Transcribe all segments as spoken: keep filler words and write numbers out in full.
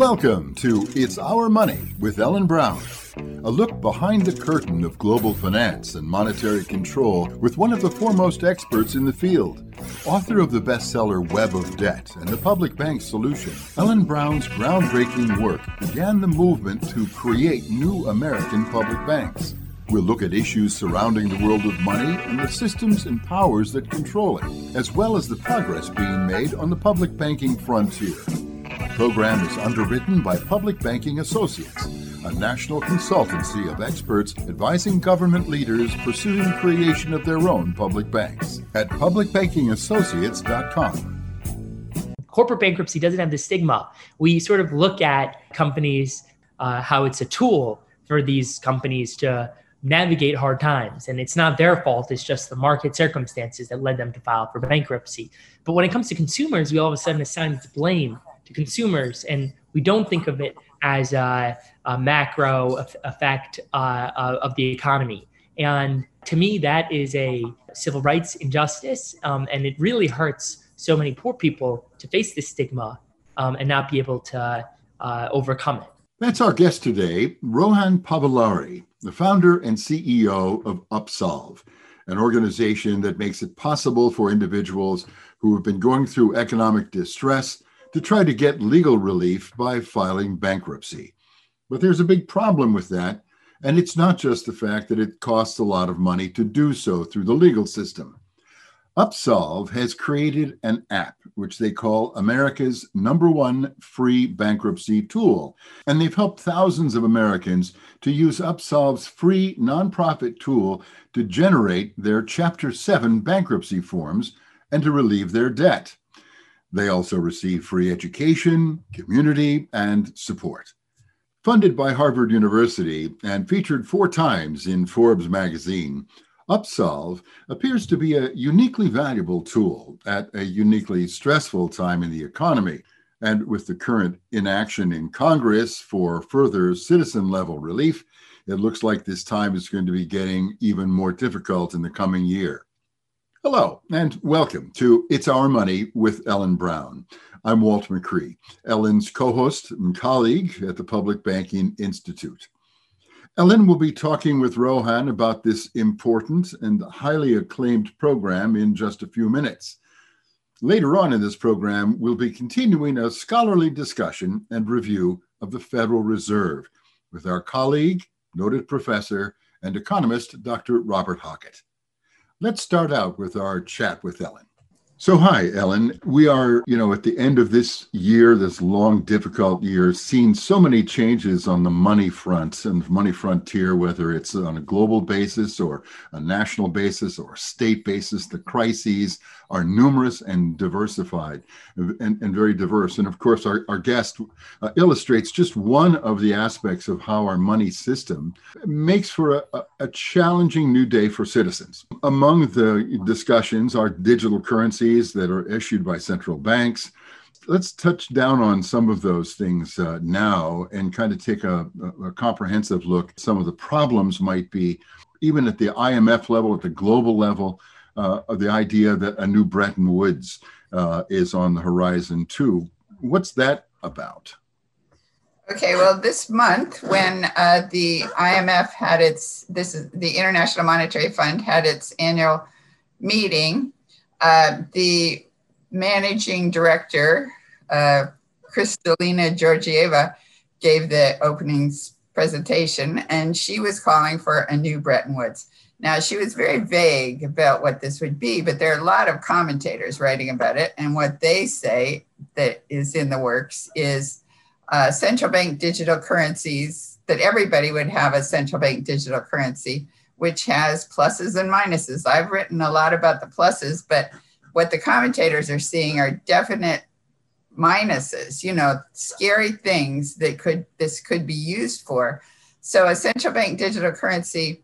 Welcome to It's Our Money with Ellen Brown, a look behind the curtain of global finance and monetary control with one of the foremost experts in the field. Author of the bestseller Web of Debt and the Public Bank Solution, Ellen Brown's groundbreaking work began the movement to create new American public banks. We'll look at issues surrounding the world of money and the systems and powers that control it, as well as the progress being made on the public banking frontier. The program is underwritten by Public Banking Associates, a national consultancy of experts advising government leaders pursuing creation of their own public banks at public banking associates dot com. Corporate bankruptcy doesn't have the stigma. We sort of look at companies, uh, how it's a tool for these companies to navigate hard times. And it's not their fault. It's just the market circumstances that led them to file for bankruptcy. But when it comes to consumers, we all of a sudden assign blame to consumers. And we don't think of it as a, a macro effect uh, of the economy. And to me, that is a civil rights injustice. Um, and it really hurts so many poor people to face this stigma um, and not be able to uh, overcome it. That's our guest today, Rohan Pavulari, the founder and C E O of Upsolve, an organization that makes it possible for individuals who have been going through economic distress to try to get legal relief by filing bankruptcy. But there's a big problem with that, and it's not just the fact that it costs a lot of money to do so through the legal system. Upsolve has created an app which they call America's number one free bankruptcy tool, and they've helped thousands of Americans to use Upsolve's free nonprofit tool to generate their Chapter seven bankruptcy forms and to relieve their debt. They also receive free education, community, and support. Funded by Harvard University and featured four times in Forbes magazine, Upsolve appears to be a uniquely valuable tool at a uniquely stressful time in the economy. And with the current inaction in Congress for further citizen-level relief, it looks like this time is going to be getting even more difficult in the coming year. Hello, and welcome to It's Our Money with Ellen Brown. I'm Walt McCree, Ellen's co-host and colleague at the Public Banking Institute. Ellen will be talking with Rohan about this important and highly acclaimed program in just a few minutes. Later on in this program, we'll be continuing a scholarly discussion and review of the Federal Reserve with our colleague, noted professor, and economist, Doctor Robert Hockett. Let's start out with our chat with Ellen. So hi, Ellen. We are, you know, at the end of this year, this long, difficult year, seeing so many changes on the money front and money frontier, whether it's on a global basis or a national basis or a state basis. The crises are numerous and diversified and, and very diverse. And of course, our, our guest uh, illustrates just one of the aspects of how our money system makes for a, a challenging new day for citizens. Among the discussions are digital currencies that are issued by central banks. Let's touch down on some of those things uh, now and kind of take a, a comprehensive look at some of the problems might be, even at the I M F level, at the global level, uh, of the idea that a new Bretton Woods uh, is on the horizon too. What's that about? Okay, well, this month when uh, the I M F had its, this is the International Monetary Fund had its annual meeting, Uh, the managing director, uh, Kristalina Georgieva, gave the opening presentation, and she was calling for a new Bretton Woods. Now, she was very vague about what this would be, but there are a lot of commentators writing about it, and what they say that is in the works is uh, central bank digital currencies, that everybody would have a central bank digital currency, which has pluses and minuses. I've written a lot about the pluses, but what the commentators are seeing are definite minuses, you know, scary things that could this could be used for. So a central bank digital currency,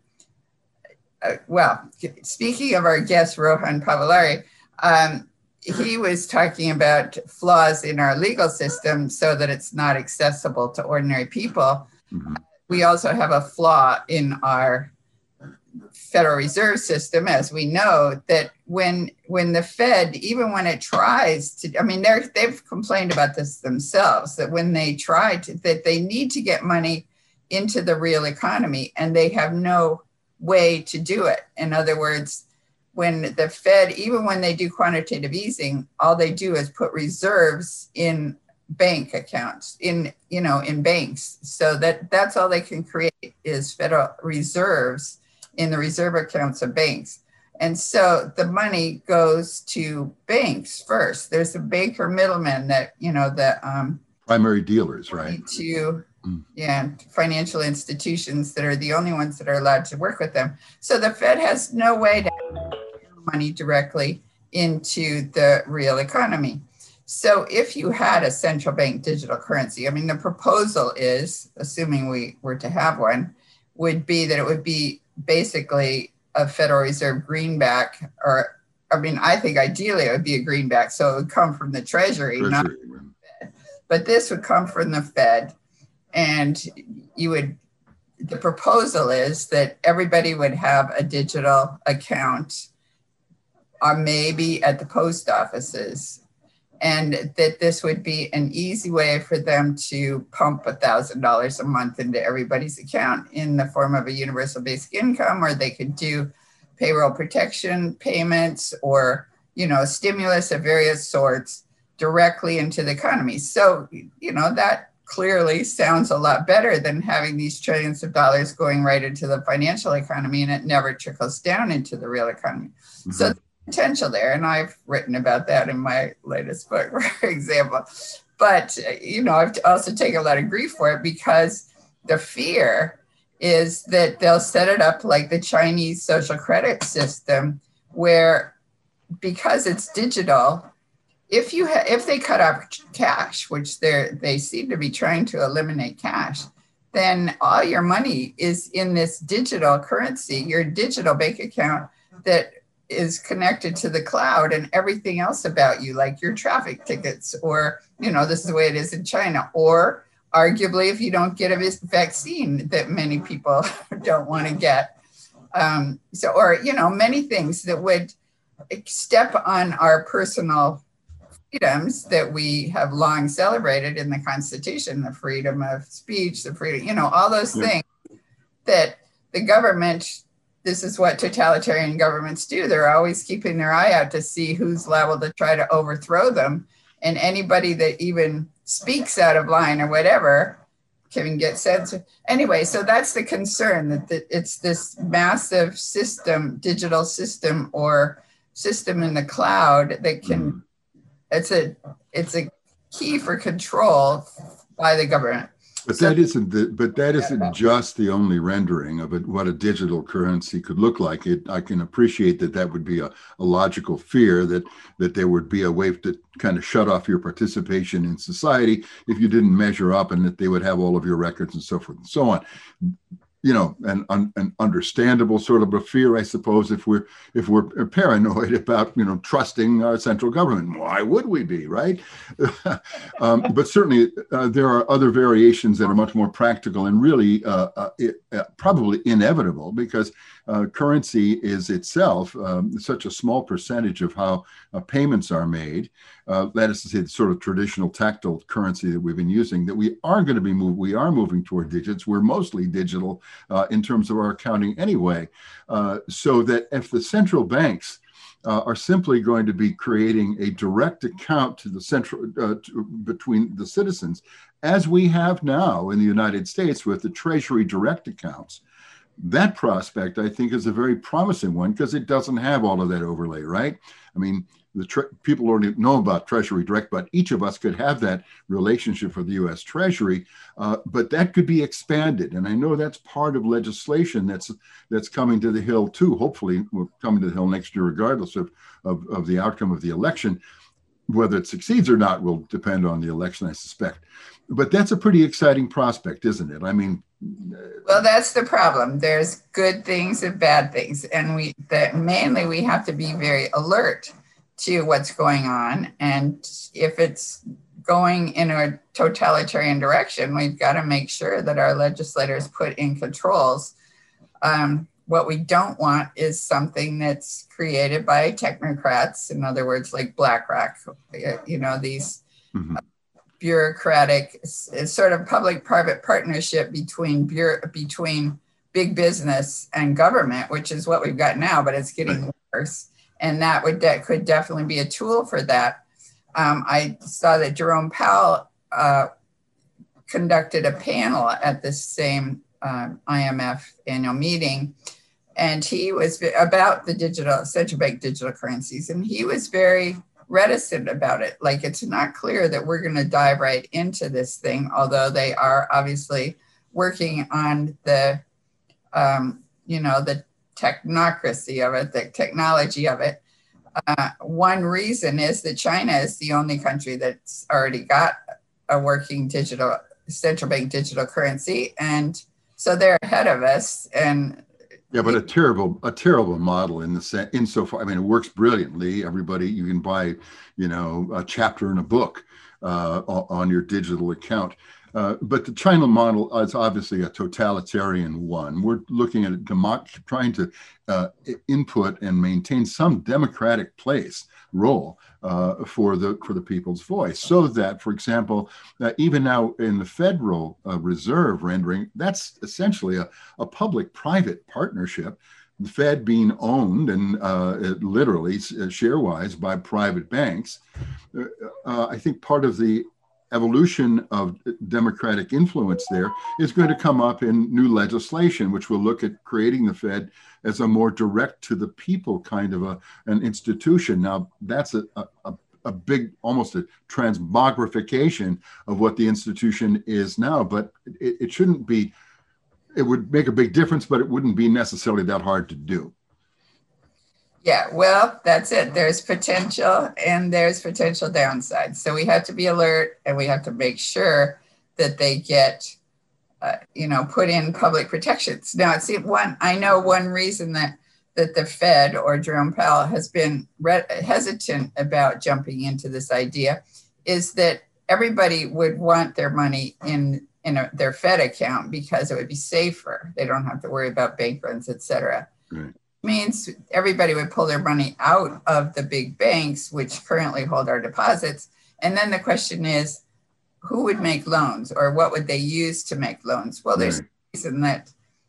uh, well, speaking of our guest, Rohan Pavulari, um, he was talking about flaws in our legal system so that it's not accessible to ordinary people. Mm-hmm. We also have a flaw in our Federal Reserve System, as we know, that when when the Fed, even when it tries to, I mean, they're, they've complained about this themselves, that when they try to, that they need to get money into the real economy and they have no way to do it. In other words, when the Fed, even when they do quantitative easing, all they do is put reserves in bank accounts, in, you know, in banks. So that that's all they can create is Federal reserves in the reserve accounts of banks. And so the money goes to banks first. There's a banker middleman that, you know, the um, primary dealers, right? To, mm. yeah, financial institutions that are the only ones that are allowed to work with them. So the Fed has no way to have money directly into the real economy. So if you had a central bank digital currency, I mean, the proposal is, assuming we were to have one, would be that it would be basically a Federal Reserve greenback, or, I mean, I think ideally it would be a greenback, so it would come from the Treasury, Treasury. not the Fed. But this would come from the Fed, and you would, the proposal is that everybody would have a digital account, or maybe at the post offices, and that this would be an easy way for them to pump one thousand dollars a month into everybody's account in the form of a universal basic income, or they could do payroll protection payments or, you know, stimulus of various sorts directly into the economy. So, you know, that clearly sounds a lot better than having these trillions of dollars going right into the financial economy and it never trickles down into the real economy. Mm-hmm. So potential there, and I've written about that in my latest book, for example. But, you know, I've also taken a lot of grief for it because the fear is that they'll set it up like the Chinese social credit system, where because it's digital, if you ha- if they cut off cash, which they they seem to be trying to eliminate cash, then all your money is in this digital currency, your digital bank account that is connected to the cloud, and everything else about you, like your traffic tickets, or, you know, this is the way it is in China, or arguably if you don't get a vaccine that many people don't want to get. Um, so, or, you know, many things that would step on our personal freedoms that we have long celebrated in the Constitution, the freedom of speech, the freedom, you know, all those yeah. things that the government, this is what totalitarian governments do. They're always keeping their eye out to see who's liable to try to overthrow them. And anybody that even speaks out of line or whatever can get censored. Anyway, so that's the concern, that the, it's this massive system, digital system or system in the cloud that can, mm. it's a it's a key for control by the government. But that isn't the, but that isn't just the only rendering of it, what a digital currency could look like. It, I can appreciate that that would be a, a logical fear, that that there would be a way to kind of shut off your participation in society if you didn't measure up, and that they would have all of your records and so forth and so on. You know, an, an, an understandable sort of a fear, I suppose, if we're if we're paranoid about, you know, trusting our central government. Why would we be, right? um, but certainly uh, there are other variations that are much more practical and really uh, uh, it, uh, probably inevitable, because uh, currency is itself um, such a small percentage of how uh, payments are made. Uh, that is to say, the sort of traditional tactile currency that we've been using, that we are going to be move, we are moving toward digits. We're mostly digital uh, in terms of our accounting anyway. Uh, so that if the central banks uh, are simply going to be creating a direct account to the central uh, to, between the citizens, as we have now in the United States with the Treasury direct accounts, that prospect, I think, is a very promising one, because it doesn't have all of that overlay, right? I mean, the tre- people already know about Treasury Direct, but each of us could have that relationship for the U S Treasury, uh, but that could be expanded. And I know that's part of legislation that's that's coming to the Hill too. Hopefully will come to the Hill next year, regardless of, of, of the outcome of the election. Whether it succeeds or not will depend on the election, I suspect. But that's a pretty exciting prospect, isn't it? I mean, well, that's the problem. There's good things and bad things, and we that mainly we have to be very alert to what's going on. And if it's going in a totalitarian direction, we've got to make sure that our legislators put in controls. Um, what we don't want is something that's created by technocrats. In other words, like BlackRock, you know, these mm-hmm. bureaucratic, it's sort of public-private partnership between bureau, between big business and government, which is what we've got now, but it's getting worse. And that would that could definitely be a tool for that. Um, I saw that Jerome Powell uh, conducted a panel at this same um, I M F annual meeting, and he was about the digital central bank digital currencies, and he was very reticent about it. Like, it's not clear that we're going to dive right into this thing, although they are obviously working on the, um, you know, the technocracy of it, the technology of it. Uh, one reason is that China is the only country that's already got a working digital central bank digital currency, and so they're ahead of us. And yeah, but a terrible, a terrible model in the sense, insofar. I mean, it works brilliantly. Everybody, you can buy, you know, a chapter in a book uh, on your digital account. Uh, but the China model is obviously a totalitarian one. We're looking at demo- trying to uh, input and maintain some democratic place role uh, for the for the people's voice, so that, for example, uh, even now in the Federal uh, Reserve rendering, that's essentially a, a public-private partnership. The Fed being owned and uh, literally uh, share-wise by private banks. Uh, I think part of the evolution of democratic influence there is going to come up in new legislation, which will look at creating the Fed as a more direct to the people kind of a, an institution. Now, that's a, a, a big, almost a transmogrification of what the institution is now, but it, it shouldn't be, it would make a big difference, but it wouldn't be necessarily that hard to do. Yeah, well, that's it. There's potential and there's potential downsides. So we have to be alert, and we have to make sure that they get, uh, you know, put in public protections. Now, it's one, I know one reason that, that the Fed or Jerome Powell has been re- hesitant about jumping into this idea is that everybody would want their money in, in a, their Fed account because it would be safer. They don't have to worry about bank runs, et cetera. Right. Means everybody would pull their money out of the big banks, which currently hold our deposits. And then the question is, who would make loans, or what would they use to make loans? Well, there's right. a reason that,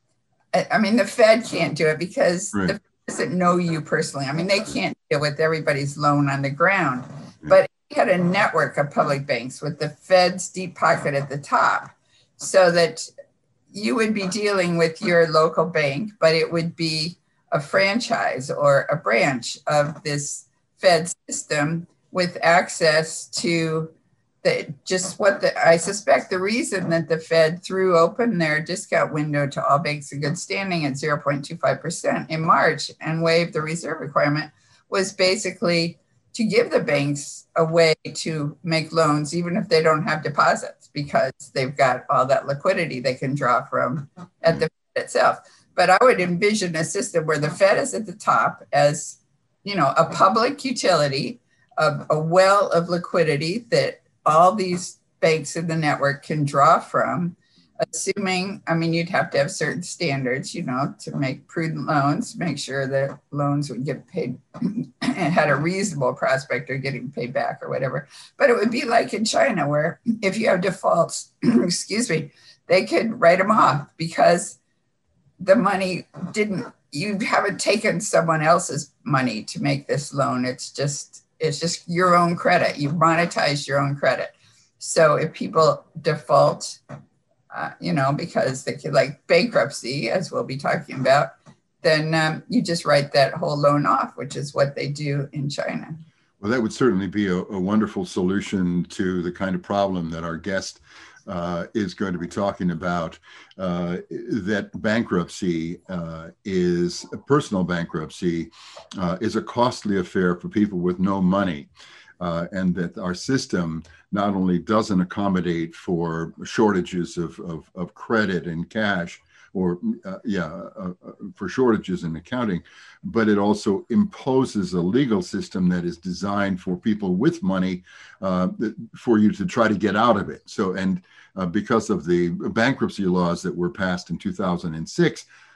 I mean, the Fed can't do it because right. the Fed doesn't know you personally. I mean, they can't deal with everybody's loan on the ground. Right. But we had a network of public banks with the Fed's deep pocket at the top, so that you would be dealing with your local bank, but it would be a franchise or a branch of this Fed system with access to the, just what the, I suspect the reason that the Fed threw open their discount window to all banks in good standing at zero point two five percent in March and waived the reserve requirement was basically to give the banks a way to make loans, even if they don't have deposits, because they've got all that liquidity they can draw from at the Fed itself. But I would envision a system where the Fed is at the top as, you know, a public utility, of a well of liquidity that all these banks in the network can draw from, assuming, I mean, you'd have to have certain standards, you know, to make prudent loans, make sure that loans would get paid and had a reasonable prospect of getting paid back or whatever. But it would be like in China, where if you have defaults, excuse me, they could write them off because the money didn't, you haven't taken someone else's money to make this loan. It's just, it's just your own credit. You monetize your own credit. So if people default, uh, you know, because they could, like bankruptcy, as we'll be talking about, then um, you just write that whole loan off, which is what they do in China. Well, that would certainly be a, a wonderful solution to the kind of problem that our guest Uh, is going to be talking about, uh, that bankruptcy uh, is, personal bankruptcy uh, is a costly affair for people with no money, uh, and that our system not only doesn't accommodate for shortages of, of, of credit and cash, or uh, yeah, uh, for shortages in accounting, but it also imposes a legal system that is designed for people with money, uh, for you to try to get out of it. So, and uh, because of the bankruptcy laws that were passed in two thousand six,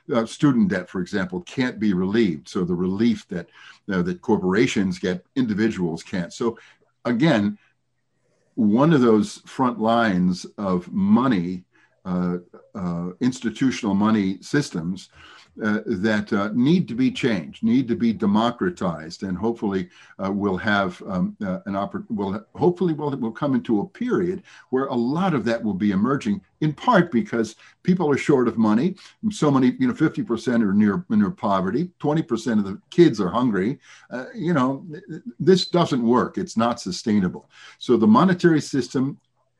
uh, student debt, for example, can't be relieved. So the relief that uh, that corporations get, individuals can't. So again, one of those front lines of money, uh, uh, institutional money systems uh, that uh, need to be changed, need to be democratized, and hopefully uh, we'll have um, uh, an opportunity. Will hopefully we'll, we'll come into a period where a lot of that will be emerging. In part because people are short of money. So many, you know, fifty percent are near near poverty. twenty percent of the kids are hungry. Uh, you know, this doesn't work. It's not sustainable. So the monetary system,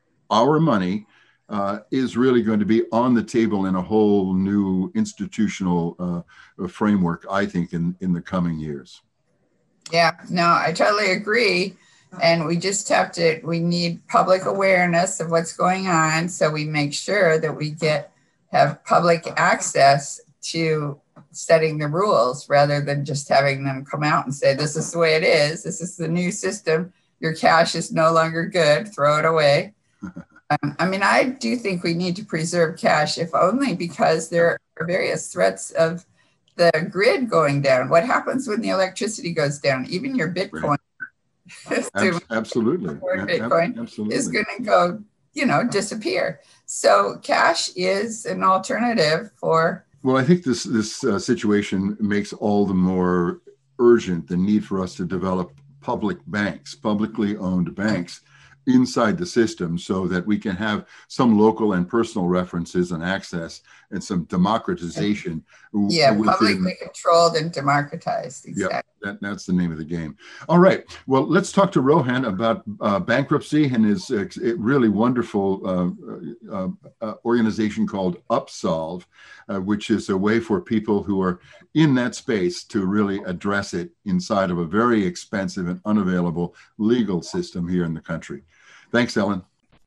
our money, Uh, is really going to be on the table in a whole new institutional uh, framework, I think, in, in the coming years. Yeah, no, I totally agree. And we just have to, we need public awareness of what's going on. So we make sure that we get, have public access to setting the rules rather than just having them come out and say, this is the way it is. This is the new system. Your cash is no longer good. Throw it away. Um, I mean, I do think we need to preserve cash, if only because there are various threats of the grid going down. What happens when the electricity goes down? Even your Bitcoin, right. Ab- absolutely, Bitcoin absolutely. is going to go, you know, disappear. So cash is an alternative for. Well, I think this this uh, situation makes all the more urgent the need for us to develop public banks, publicly owned banks, inside the system, so that we can have some local and personal references and access and some democratization. Yeah, within, publicly controlled and democratized. Exactly. Yeah, that, that's the name of the game. All right. Well, let's talk to Rohan about uh, bankruptcy and his uh, really wonderful uh, uh, uh, organization called Upsolve, uh, which is a way for people who are in that space to really address it inside of a very expensive and unavailable legal system here in the country. Thanks, Ellen.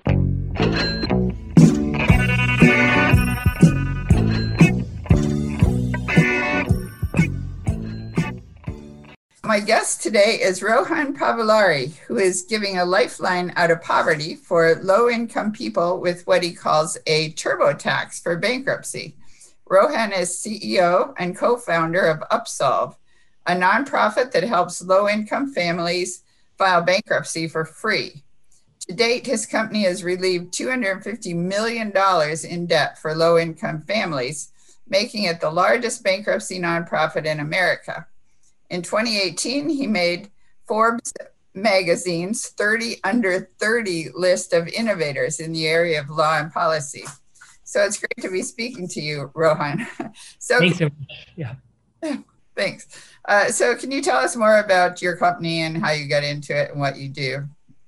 My guest today is Rohan Pavulari, who is giving a lifeline out of poverty for low-income people with what he calls a TurboTax for bankruptcy. Rohan is C E O and co-founder of Upsolve, a nonprofit that helps low-income families file bankruptcy for free. To date, his company has relieved two hundred fifty million dollars in debt for low-income families, making it the largest bankruptcy nonprofit in America. In twenty eighteen, he made Forbes magazine's thirty under thirty list of innovators in the area of law and policy. So it's great to be speaking to you, Rohan. So Thanks so much. Yeah. Thanks. Uh, so can you tell us more about your company and how you got into it and what you do?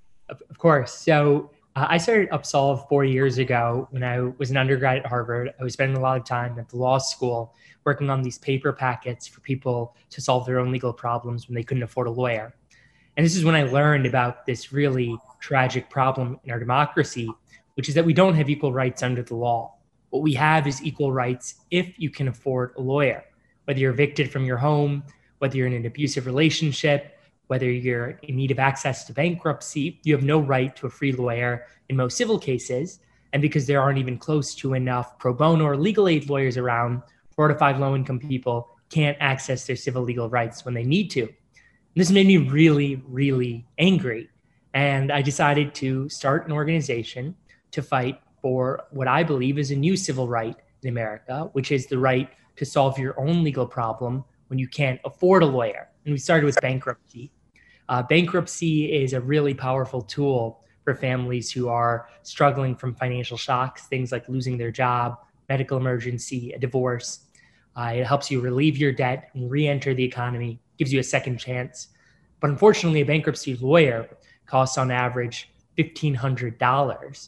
Of course. So uh, I started Upsolve four years ago when I was an undergrad at Harvard. I was spending a lot of time at the law school working on these paper packets for people to solve their own legal problems when they couldn't afford a lawyer. And this is when I learned about this really tragic problem in our democracy, which is that we don't have equal rights under the law. What we have is equal rights if you can afford a lawyer, whether you're evicted from your home, whether you're in an abusive relationship, whether you're in need of access to bankruptcy, you have no right to a free lawyer in most civil cases. And because there aren't even close to enough pro bono or legal aid lawyers around, four to five low-income people can't access their civil legal rights when they need to. And this made me really, really angry. And I decided to start an organization to fight for what I believe is a new civil right in America, which is the right to solve your own legal problem when you can't afford a lawyer. And we started with bankruptcy. Uh, bankruptcy is a really powerful tool for families who are struggling from financial shocks, things like losing their job, medical emergency, a divorce. Uh, it helps you relieve your debt and re-enter the economy, gives you a second chance. But unfortunately, a bankruptcy lawyer costs on average fifteen hundred dollars.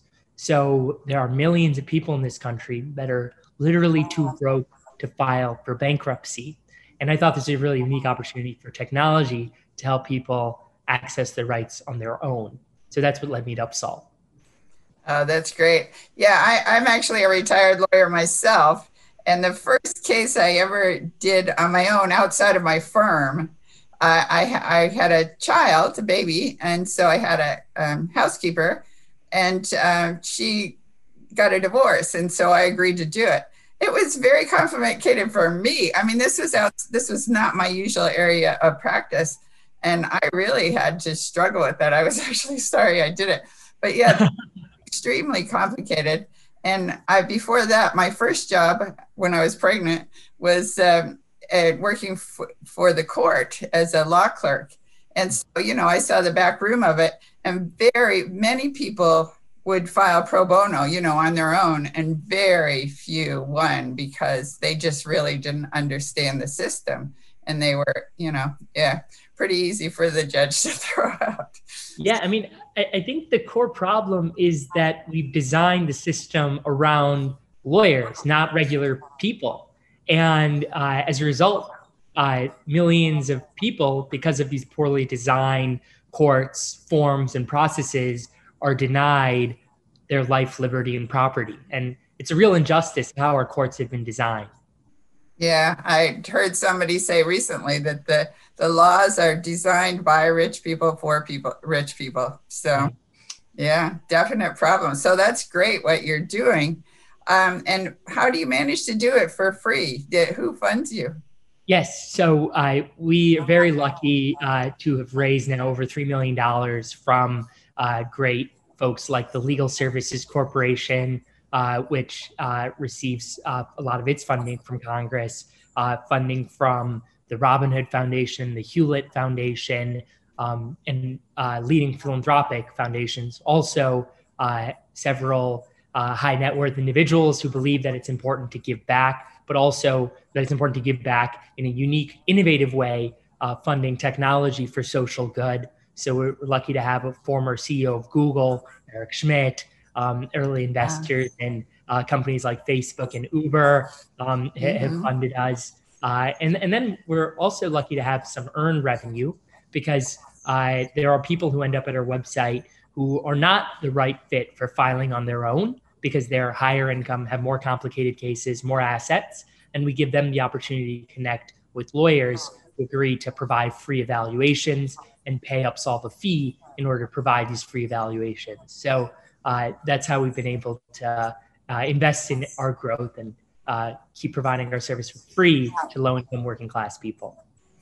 So there are millions of people in this country that are literally too broke to file for bankruptcy. And I thought this was a really unique opportunity for technology to help people access their rights on their own. So that's what led me to Upsolve. Oh, that's great. Yeah, I, I'm actually a retired lawyer myself. And the first case I ever did on my own outside of my firm, uh, I, I had a child, a baby. And so I had a um, housekeeper and uh, she got a divorce. And so I agreed to do it. It was very complicated for me. I mean, this was out, this was not my usual area of practice. And I really had to struggle with that. I was actually sorry I did it. But yeah, extremely complicated. And I, before that, my first job when I was pregnant was um, uh, working f- for the court as a law clerk. And so, you know, I saw the back room of it, and very many people would file pro bono, you know, on their own, and very few won because they just really didn't understand the system. And they were, you know, yeah, pretty easy for the judge to throw out. Yeah, I mean, I, I think the core problem is that we've designed the system around lawyers, not regular people. And uh, as a result, uh, millions of people, because of these poorly designed courts, forms, and processes, are denied their life, liberty, and property. And it's a real injustice how our courts have been designed. Yeah, I heard somebody say recently that the, the laws are designed by rich people for people, rich people. So yeah, definite problem. So that's great what you're doing. Um, and how do you manage to do it for free? Did, who funds you? Yes, so uh, we are very lucky uh, to have raised now over three million dollars from uh, great folks like the Legal Services Corporation, uh, which uh, receives uh, a lot of its funding from Congress, uh, funding from the Robin Hood Foundation, the Hewlett Foundation, um, and uh, leading philanthropic foundations. Also, uh, several uh, high net worth individuals who believe that it's important to give back, but also that it's important to give back in a unique, innovative way, uh, funding technology for social good. So we're lucky to have a former C E O of Google, Eric Schmidt, um, early investors wow. in uh, companies like Facebook and Uber um, mm-hmm. have funded us. Uh, and, and then we're also lucky to have some earned revenue because uh, there are people who end up at our website who are not the right fit for filing on their own because they're higher income, have more complicated cases, more assets, and we give them the opportunity to connect with lawyers who agree to provide free evaluations and pay Upsolve a fee in order to provide these free evaluations. So uh, that's how we've been able to uh, invest in our growth and uh, keep providing our service for free to low-income working class people.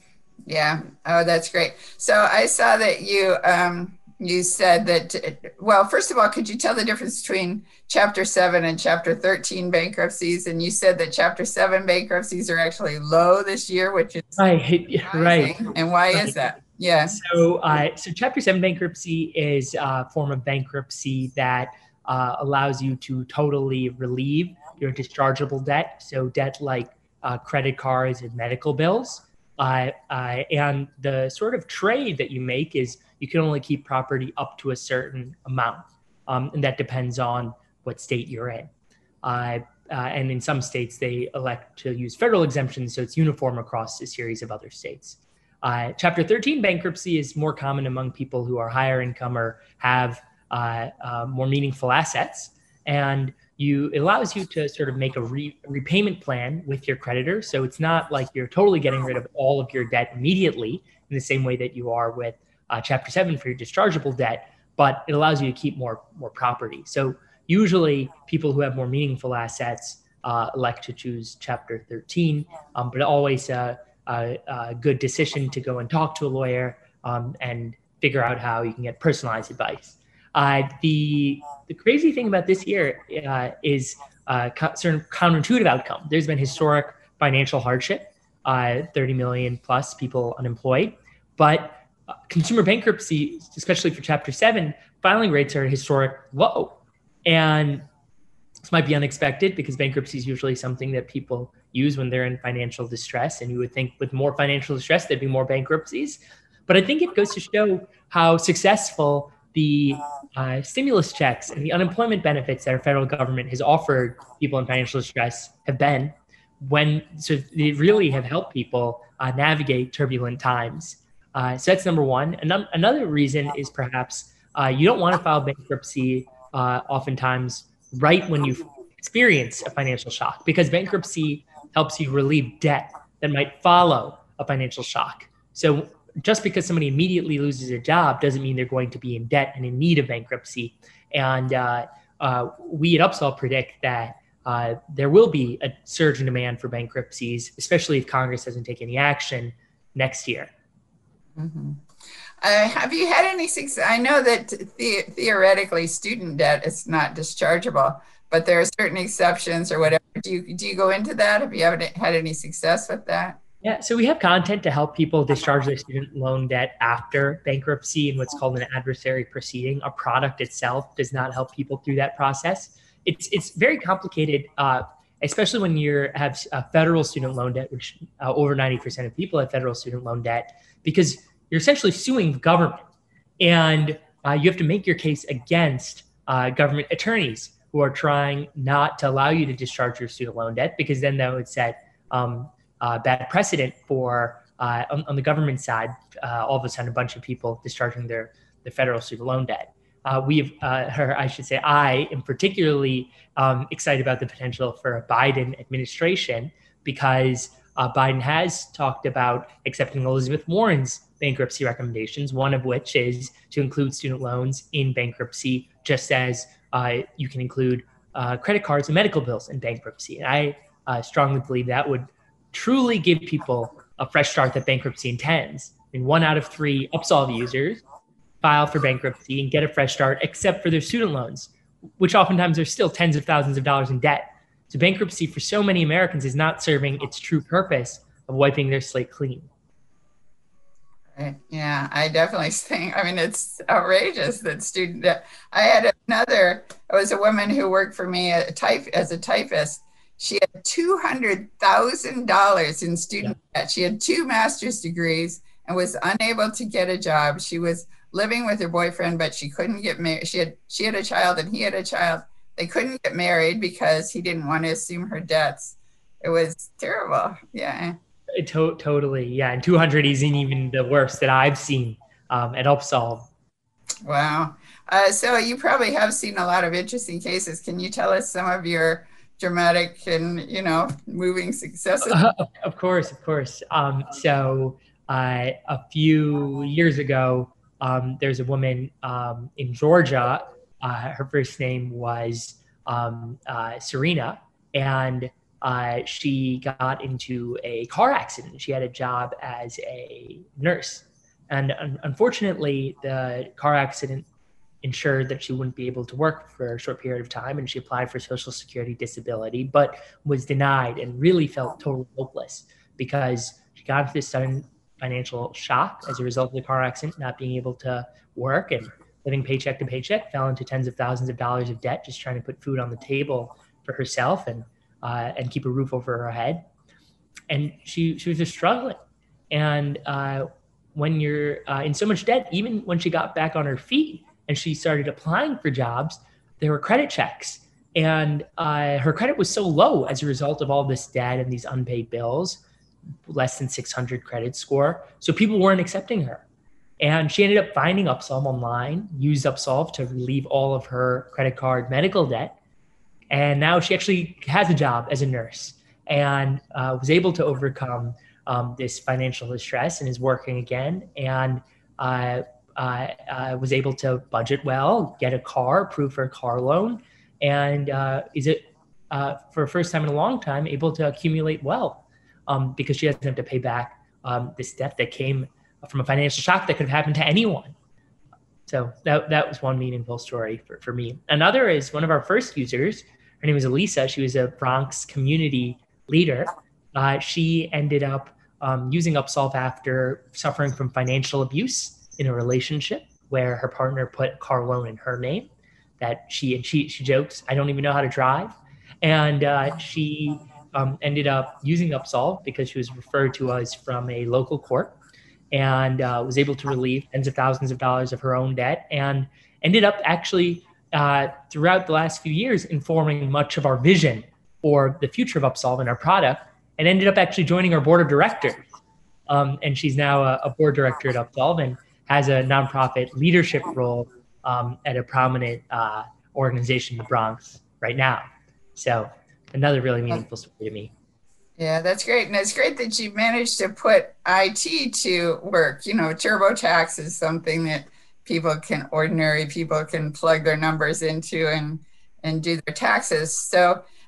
Yeah, oh, that's great. So I saw that you um, you said that, well, first of all, could you tell the difference between Chapter seven and Chapter thirteen bankruptcies? And you said that Chapter seven bankruptcies are actually low this year, which is right. Right. And why right. is that? Yeah. So, uh, so Chapter seven bankruptcy is a form of bankruptcy that uh, allows you to totally relieve your dischargeable debt. So debt like uh, credit cards and medical bills. Uh, uh, and the sort of trade that you make is you can only keep property up to a certain amount. Um, and that depends on what state you're in. Uh, uh, and in some states, they elect to use federal exemptions, so it's uniform across a series of other states. Uh, Chapter thirteen bankruptcy is more common among people who are higher income or have uh, uh, more meaningful assets. And you it allows you to sort of make a re- repayment plan with your creditor. So it's not like you're totally getting rid of all of your debt immediately in the same way that you are with uh, Chapter seven for your dischargeable debt, but it allows you to keep more, more property. So usually people who have more meaningful assets uh, elect to choose Chapter thirteen, um, but always a, a, a good decision to go and talk to a lawyer um, and figure out how you can get personalized advice. Uh, the the crazy thing about this year uh, is uh, co- certain counterintuitive outcome. There's been historic financial hardship, uh, thirty million plus people unemployed, but uh, consumer bankruptcy, especially for Chapter seven, filing rates are historic low. And this might be unexpected because bankruptcy is usually something that people use when they're in financial distress. And you would think with more financial distress, there'd be more bankruptcies. But I think it goes to show how successful the uh, stimulus checks and the unemployment benefits that our federal government has offered people in financial distress have been when so they really have helped people uh, navigate turbulent times. Uh, so that's number one. And num- another reason is perhaps uh, you don't want to file bankruptcy uh, oftentimes right when you experience a financial shock, because bankruptcy helps you relieve debt that might follow a financial shock. So just because somebody immediately loses a job doesn't mean they're going to be in debt and in need of bankruptcy. And uh, uh, we at Upsolve predict that uh, there will be a surge in demand for bankruptcies, especially if Congress doesn't take any action next year. Mm-hmm. Uh, have you had any success? I know that the- theoretically student debt is not dischargeable, but there are certain exceptions or whatever. Do you, do you go into that? Have you ever had any success with that? Yeah, so we have content to help people discharge their student loan debt after bankruptcy in what's called an adversary proceeding. A product itself does not help people through that process. It's it's very complicated, uh, especially when you have a federal student loan debt, which uh, over ninety percent of people have federal student loan debt, because you're essentially suing the government. And uh, you have to make your case against uh, government attorneys who are trying not to allow you to discharge your student loan debt, because then that would set um, uh, bad precedent for, uh, on, on the government side, uh, all of a sudden a bunch of people discharging their, their federal student loan debt. Uh, we've, uh, or I should say, I am particularly um, excited about the potential for a Biden administration, because uh, Biden has talked about accepting Elizabeth Warren's bankruptcy recommendations, one of which is to include student loans in bankruptcy, just as uh, you can include uh, credit cards and medical bills in bankruptcy. And I uh, strongly believe that would truly give people a fresh start that bankruptcy intends. I mean, one out of three Upsolve users file for bankruptcy and get a fresh start, except for their student loans, which oftentimes are still tens of thousands of dollars in debt. So bankruptcy for so many Americans is not serving its true purpose of wiping their slate clean. Right. Yeah, I definitely think, I mean, it's outrageous that student debt. I had another, it was a woman who worked for me a type, as a typist. She had two hundred thousand dollars in student yeah. debt. She had two master's degrees and was unable to get a job. She was living with her boyfriend, but she couldn't get married. She had, she had a child and he had a child. They couldn't get married because he didn't want to assume her debts. It was terrible. Yeah. To- totally. Yeah. And two hundred isn't even the worst that I've seen um, at Upsolve. Wow. Uh, so you probably have seen a lot of interesting cases. Can you tell us some of your dramatic and, you know, moving successes? Uh, of course, of course. Um, so uh, a few years ago, um, there's a woman um, in Georgia. Uh, her first name was um, uh, Serena, and uh, she got into a car accident. She had a job as a nurse, and un- unfortunately, the car accident ensured that she wouldn't be able to work for a short period of time, and she applied for Social Security disability, but was denied and really felt totally hopeless because she got into this sudden financial shock as a result of the car accident, not being able to work and living paycheck to paycheck, fell into tens of thousands of dollars of debt, just trying to put food on the table for herself and uh, and keep a roof over her head. And she she was just struggling. And uh, when you're uh, in so much debt, even when she got back on her feet and she started applying for jobs, there were credit checks. And uh, her credit was so low as a result of all this debt and these unpaid bills, less than six hundred credit score. So people weren't accepting her. And she ended up finding Upsolve online, used Upsolve to relieve all of her credit card medical debt. And now she actually has a job as a nurse and uh, was able to overcome um, this financial distress and is working again. And uh, uh, uh, was able to budget well, get a car, approve for a car loan, and uh, is it uh, for the first time in a long time able to accumulate wealth um, because she doesn't have to pay back um, this debt that came from a financial shock that could have happened to anyone. So that that was one meaningful story for, for me. Another is one of our first users. Her name was Elisa. She was a Bronx community leader. Uh, she ended up um, using Upsolve after suffering from financial abuse in a relationship where her partner put a car loan in her name that she, and she, she jokes, I don't even know how to drive. And uh, she um, ended up using Upsolve because she was referred to us from a local court, and uh, was able to relieve tens of thousands of dollars of her own debt, and ended up actually uh, throughout the last few years informing much of our vision for the future of Upsolve and our product, and ended up actually joining our board of directors. Um, and she's now a, a board director at Upsolve and has a nonprofit leadership role um, at a prominent uh, organization in the Bronx right now. So another really meaningful story to me. Yeah, that's great. And it's great that you managed to put I T to work. You know, TurboTax is something that people can, ordinary people can plug their numbers into and, and do their taxes. So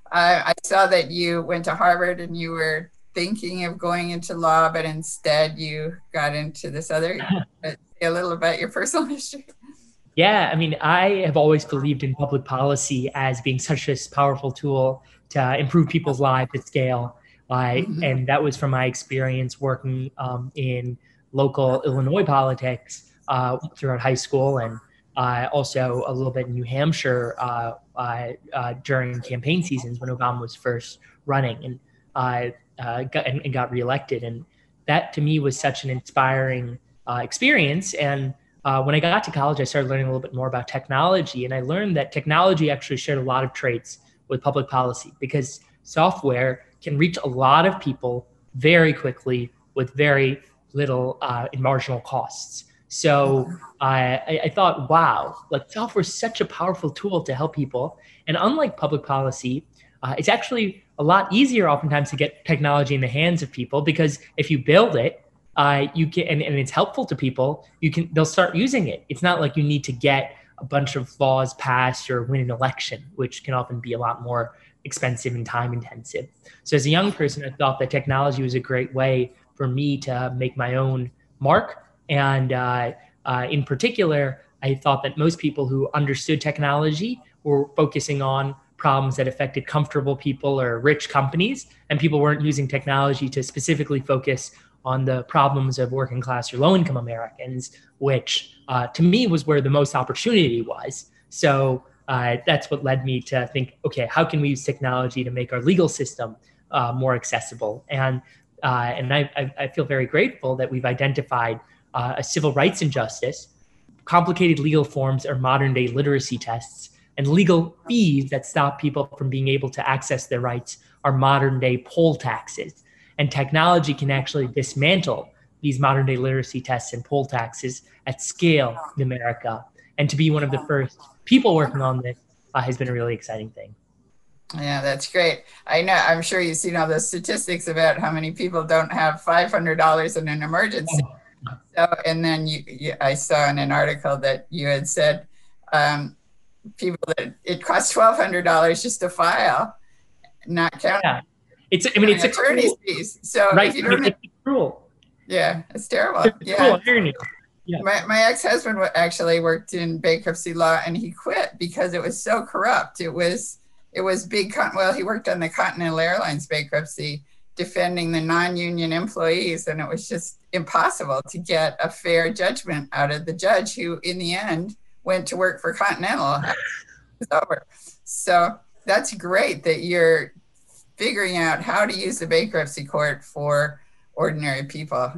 Uh, I saw that you went to Harvard and you were thinking of going into law, but instead you got into this other. Say a little about your personal history. Yeah, I mean, I have always believed in public policy as being such a powerful tool to improve people's lives at scale. Uh, and that was from my experience working um, in local Illinois politics uh, throughout high school, and uh, also a little bit in New Hampshire uh, uh, uh, during campaign seasons when Obama was first running and, uh, uh, got, and, and got reelected. And that to me was such an inspiring uh, experience. And Uh, when I got to college, I started learning a little bit more about technology, and I learned that technology actually shared a lot of traits with public policy because software can reach a lot of people very quickly with very little uh, in marginal costs. So uh, I, I thought, wow, like software is such a powerful tool to help people. And unlike public policy, uh, it's actually a lot easier oftentimes to get technology in the hands of people because if you build it, Uh, you can, and, and it's helpful to people, you can, they'll start using it. It's not like you need to get a bunch of laws passed or win an election, which can often be a lot more expensive and time intensive. So as a young person, I thought that technology was a great way for me to make my own mark. And uh, uh, in particular, I thought that most people who understood technology were focusing on problems that affected comfortable people or rich companies, and people weren't using technology to specifically focus on the problems of working class or low income Americans, which uh, to me was where the most opportunity was. So uh, that's what led me to think, okay, how can we use technology to make our legal system uh, more accessible? And uh, and I, I feel very grateful that we've identified uh, a civil rights injustice, complicated legal forms or modern day literacy tests, and legal fees that stop people from being able to access their rights are modern day poll taxes. And technology can actually dismantle these modern day literacy tests and poll taxes at scale in America. And to be one of the first people working on this uh, has been a really exciting thing. Yeah, that's great. I know, I'm sure you've seen all the statistics about how many people don't have five hundred dollars in an emergency. So, and then you, you, I saw in an article that you had said um, people that it costs twelve hundred dollars just to file, not counting. Yeah. It's, I mean, it's a attorney's cruel, fees. So right, if you don't, it's cruel. Yeah, it's terrible. It's yeah. cruel irony. Yeah. My, my ex-husband actually worked in bankruptcy law and he quit because it was so corrupt. It was, it was big, well, he worked on the Continental Airlines bankruptcy defending the non-union employees, and it was just impossible to get a fair judgment out of the judge who in the end went to work for Continental. It's over. So that's great that you're figuring out how to use the bankruptcy court for ordinary people.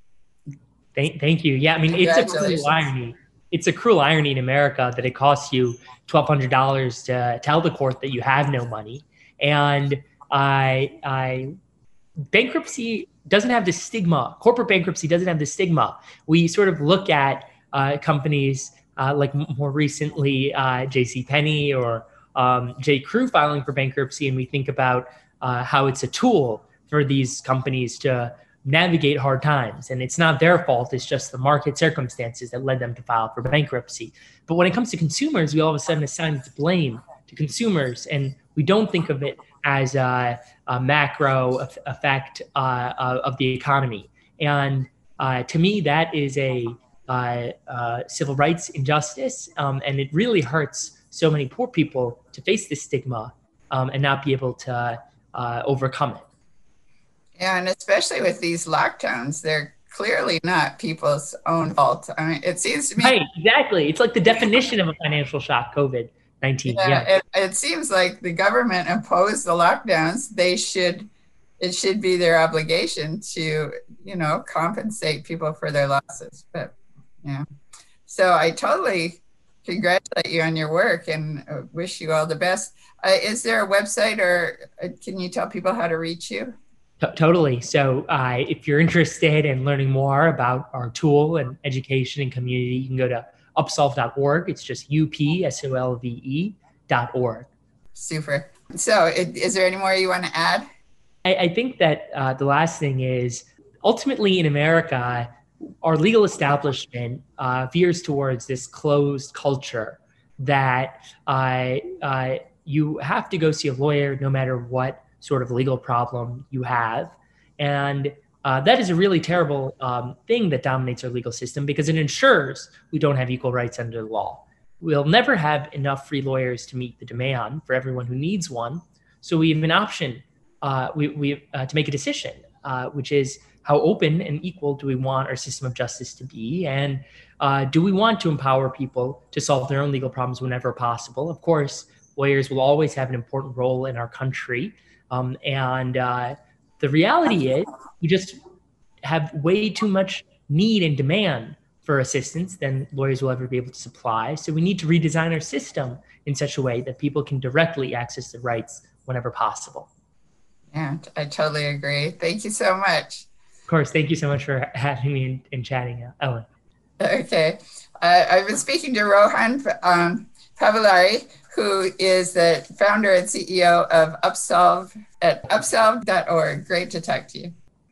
Thank, thank you. Yeah, I mean, it's a cruel irony. It's a cruel irony in America that it costs you twelve hundred dollars to tell the court that you have no money. And I, I, bankruptcy doesn't have the stigma. Corporate bankruptcy doesn't have the stigma. We sort of look at uh, companies uh, like more recently uh, JCPenney or um, J. Crew filing for bankruptcy, and we think about uh, how it's a tool for these companies to navigate hard times. And it's not their fault. It's just the market circumstances that led them to file for bankruptcy. But when it comes to consumers, we all of a sudden assign blame to consumers. And we don't think of it as a, a macro effect uh, of the economy. And uh, to me, that is a uh, uh, civil rights injustice. Um, and it really hurts so many poor people to face this stigma um, and not be able to uh, overcome it. Yeah, and especially with these lockdowns, they're clearly not people's own fault. I mean, it seems to me. Right, exactly. It's like the definition of a financial shock, COVID nineteen. Yeah, yeah. It, it seems like the government imposed the lockdowns. They should, it should be their obligation to, you know, compensate people for their losses. But, yeah. So I totally congratulate you on your work and wish you all the best. Uh, is there a website or uh, can you tell people how to reach you? T- totally. So uh, if you're interested in learning more about our tool and education and community, you can go to upsolve dot org. It's just U P S O L V E dot org. Super. So it, is there any more you want to add? I, I think that uh, the last thing is ultimately in America, our legal establishment uh, veers towards this closed culture that uh, uh, you have to go see a lawyer no matter what sort of legal problem you have. And uh, that is a really terrible um, thing that dominates our legal system, because it ensures we don't have equal rights under the law. We'll never have enough free lawyers to meet the demand for everyone who needs one. So we have an option uh, we, we, uh, to make a decision, uh, which is how open and equal do we want our system of justice to be? And uh, do we want to empower people to solve their own legal problems whenever possible? Of course, lawyers will always have an important role in our country. Um, and uh, the reality is we just have way too much need and demand for assistance than lawyers will ever be able to supply. So we need to redesign our system in such a way that people can directly access their rights whenever possible. Yeah, I totally agree. Thank you so much. Of course. Thank you so much for having me and, and chatting, Ellen. Okay. Uh, I've been speaking to Rohan um, Pavlari, who is the founder and C E O of Upsolve at upsolve dot org. Great to talk to you.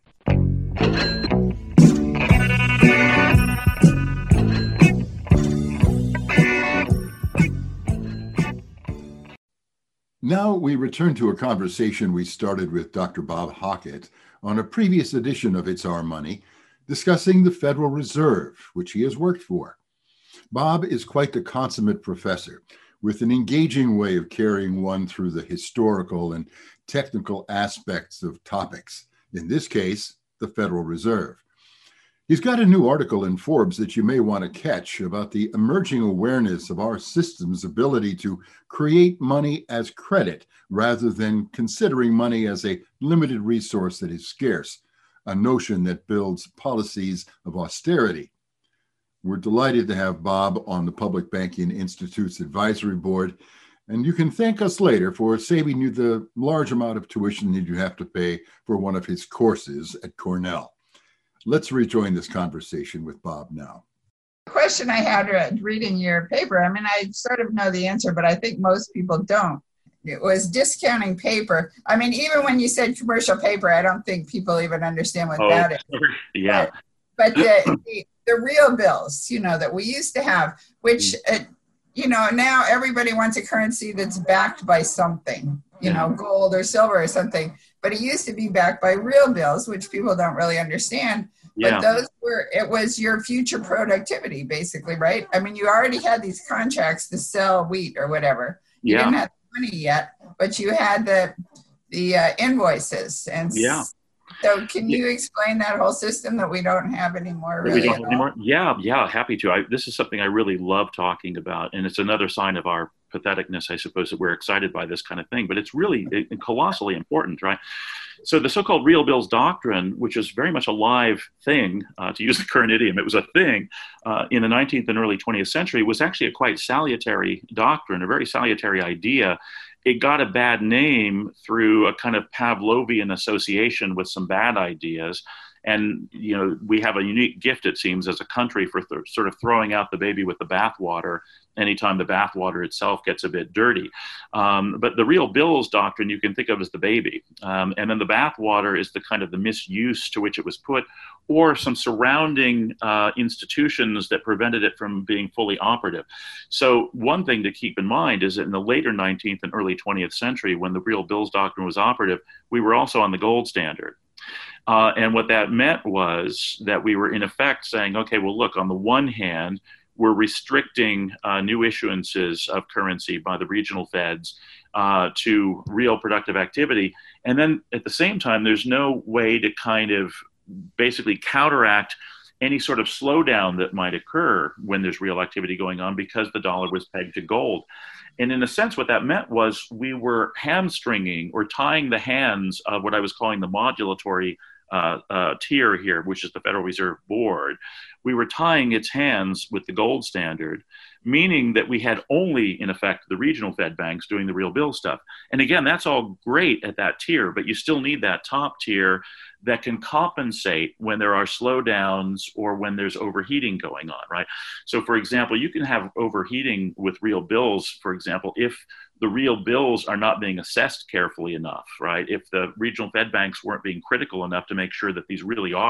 Now we return to a conversation we started with Doctor Bob Hockett on a previous edition of It's Our Money, discussing the Federal Reserve, which he has worked for. Bob is quite the consummate professor, with an engaging way of carrying one through the historical and technical aspects of topics, in this case, the Federal Reserve. He's got a new article in Forbes that you may want to catch about the emerging awareness of our system's ability to create money as credit rather than considering money as a limited resource that is scarce, a notion that builds policies of austerity. We're delighted to have Bob on the Public Banking Institute's advisory board, and you can thank us later for saving you the large amount of tuition that you have to pay for one of his courses at Cornell. Let's rejoin this conversation with Bob now. The question I had uh, reading your paper, I mean, I sort of know the answer, but I think most people don't. It was discounting paper. I mean, even when you said commercial paper, I don't think people even understand what oh, that is. Yeah. But, but the, the, the real bills, you know, that we used to have, which, uh, you know, now everybody wants a currency that's backed by something, you know, gold or silver or something. But it used to be backed by real bills, which people don't really understand. Yeah. But those were, it was your future productivity, basically, right? I mean, you already had these contracts to sell wheat or whatever. You yeah. didn't have the money yet, but you had the the uh, invoices. And yeah. so can you explain that whole system that we don't have anymore? Really we don't have anymore? Yeah, yeah, happy to. I, this is something I really love talking about, and it's another sign of our patheticness, I suppose, that we're excited by this kind of thing, but it's really it, colossally important, right? So the so-called real bills doctrine, which is very much a live thing, uh, to use the current idiom, it was a thing uh, in the nineteenth and early twentieth century, was actually a quite salutary doctrine, a very salutary idea. It got a bad name through a kind of Pavlovian association with some bad ideas. And, you know, we have a unique gift, it seems, as a country for th- sort of throwing out the baby with the bathwater anytime the bathwater itself gets a bit dirty. Um, but the real bills doctrine you can think of as the baby. Um, and then the bathwater is the kind of the misuse to which it was put, or some surrounding uh, institutions that prevented it from being fully operative. So one thing to keep in mind is that in the later nineteenth and early twentieth century, when the real bills doctrine was operative, we were also on the gold standard. Uh, and what that meant was that we were in effect saying, okay, well, look, on the one hand, we're restricting uh, new issuances of currency by the regional feds uh, to real productive activity. And then at the same time, there's no way to kind of basically counteract any sort of slowdown that might occur when there's real activity going on because the dollar was pegged to gold. And in a sense, what that meant was we were hamstringing or tying the hands of what I was calling the modulatory uh, uh, tier here, which is the Federal Reserve Board. We were tying its hands with the gold standard, meaning that we had only, in effect, the regional Fed banks doing the real bill stuff. And again, that's all great at that tier, but you still need that top tier that can compensate when there are slowdowns or when there's overheating going on, right? So for example, you can have overheating with real bills, for example, if the real bills are not being assessed carefully enough, right? If the regional Fed banks weren't being critical enough to make sure that these really are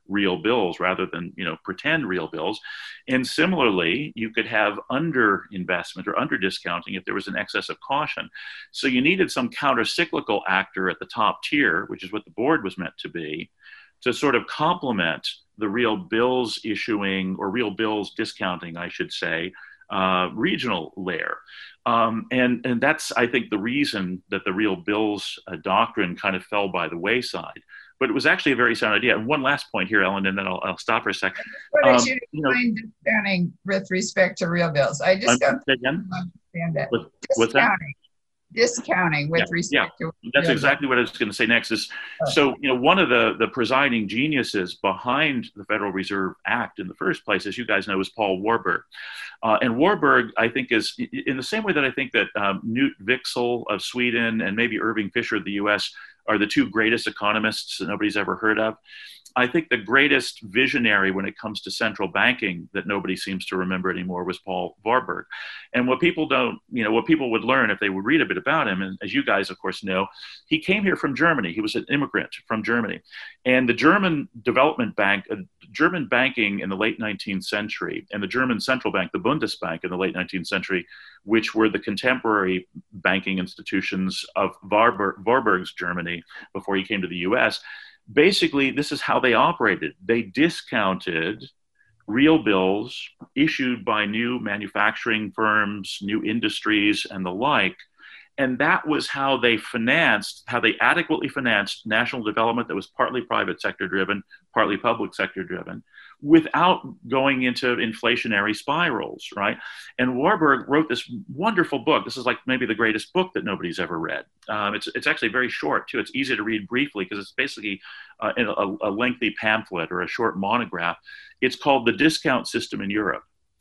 real bills rather than, you know, pretend real bills. And similarly, you could have under investment or under discounting if there was an excess of caution. So you needed some counter-cyclical actor at the top tier, which is what the board was meant to be, to sort of complement the real bills issuing or real bills discounting, I should say, uh, regional layer. Um, and, and that's, I think, the reason that the real bills uh, doctrine kind of fell by the wayside. But it was actually a very sound idea. And one last point here, Ellen, and then I'll, I'll stop for a second. What is um, you know, discounting with respect to real bills? I just don't again? understand that. What, what's that? Discounting with yeah, respect yeah. to that's exactly what I was going to say next is so you know one of the the presiding geniuses behind the Federal Reserve Act in the first place, as you guys know, is Paul Warburg. Uh, and Warburg, I think, is in the same way that I think that um, Knut Wicksell of Sweden and maybe Irving Fisher of the U S are the two greatest economists that nobody's ever heard of. I think the greatest visionary when it comes to central banking that nobody seems to remember anymore was Paul Warburg. And what people don't, you know, what people would learn if they would read a bit about him, and as you guys, of course, know, he came here from Germany. He was an immigrant from Germany. And the German Development Bank, uh, German banking in the late nineteenth century, and the German central bank, the Bundesbank in the late nineteenth century, which were the contemporary banking institutions of Warburg, Warburg's Germany before he came to the U S, basically, this is how they operated. They discounted real bills issued by new manufacturing firms, new industries, and the like. And that was how they financed, how they adequately financed national development that was partly private sector driven, partly public sector driven, without going into inflationary spirals, right? And Warburg wrote this wonderful book. This is like maybe the greatest book that nobody's ever read. Um, it's, it's actually very short, too. It's easy to read briefly because it's basically uh, a, a lengthy pamphlet or a short monograph. It's called The Discount System in Europe.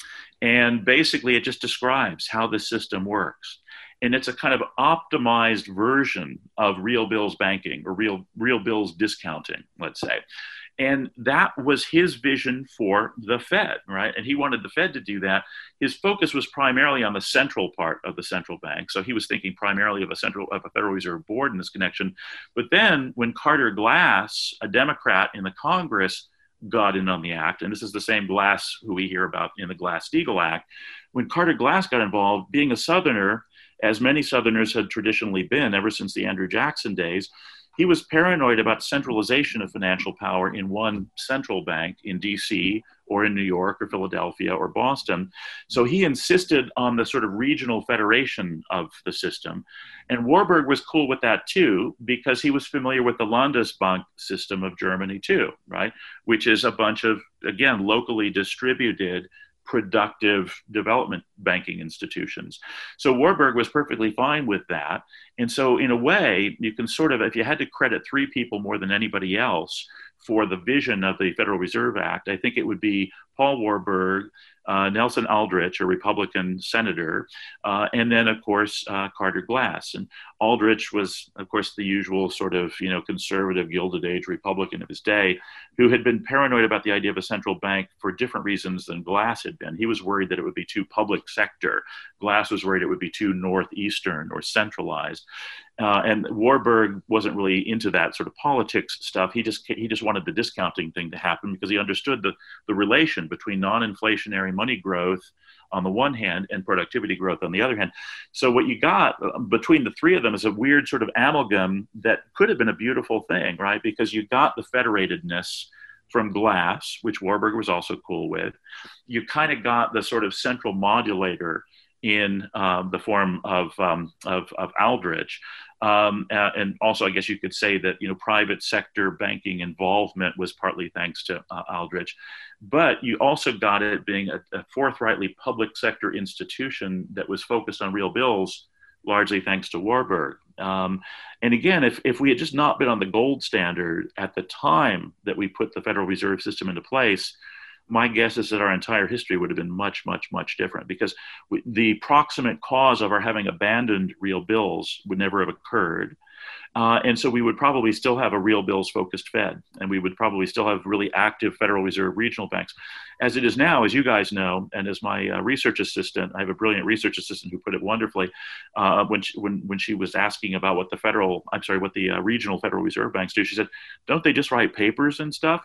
And basically, it just describes how the system works. And it's a kind of optimized version of real bills banking or real, real bills discounting, let's say. And that was his vision for the Fed, right? And he wanted the Fed to do that. His focus was primarily on the central part of the central bank. So he was thinking primarily of a central, of a Federal Reserve Board in this connection. But then when Carter Glass, a Democrat in the Congress, got in on the act, and this is the same Glass who we hear about in the Glass-Steagall Act, when Carter Glass got involved, being a Southerner, as many Southerners had traditionally been ever since the Andrew Jackson days, he was paranoid about centralization of financial power in one central bank in D C or in New York or Philadelphia or Boston. So he insisted on the sort of regional federation of the system. And Warburg was cool with that too, because he was familiar with the Landesbank system of Germany too, right? Which is a bunch of, again, locally distributed productive development banking institutions. So Warburg was perfectly fine with that. And so in a way, you can sort of, if you had to credit three people more than anybody else for the vision of the Federal Reserve Act, I think it would be Paul Warburg, uh, Nelson Aldrich, a Republican senator, uh, and then, of course, uh, Carter Glass. And Aldrich was, of course, the usual sort of, you know, conservative Gilded Age Republican of his day, who had been paranoid about the idea of a central bank for different reasons than Glass had been. He was worried that it would be too public sector. Glass was worried it would be too northeastern or centralized. Uh, and Warburg wasn't really into that sort of politics stuff. He just he just wanted the discounting thing to happen because he understood the, the relation between non-inflationary money growth on the one hand and productivity growth on the other hand. So what you got between the three of them is a weird sort of amalgam that could have been a beautiful thing, right? Because you got the federatedness from Glass, which Warburg was also cool with. You kind of got the sort of central modulator in um, the form of, um, of, of Aldrich. Um, uh, and also, I guess you could say that, you know, private sector banking involvement was partly thanks to uh, Aldrich. But you also got it being a, a forthrightly public sector institution that was focused on real bills, largely thanks to Warburg. Um, and again, if, if we had just not been on the gold standard at the time that we put the Federal Reserve System into place, my guess is that our entire history would have been much, much, much different, because we, the proximate cause of our having abandoned real bills would never have occurred. Uh, and so we would probably still have a real bills focused Fed, and we would probably still have really active Federal Reserve regional banks. As it is now, as you guys know, and as my uh, research assistant, I have a brilliant research assistant who put it wonderfully uh, when, she, when, when she was asking about what the federal, I'm sorry, what the uh, regional Federal Reserve banks do. She said, don't they just write papers and stuff?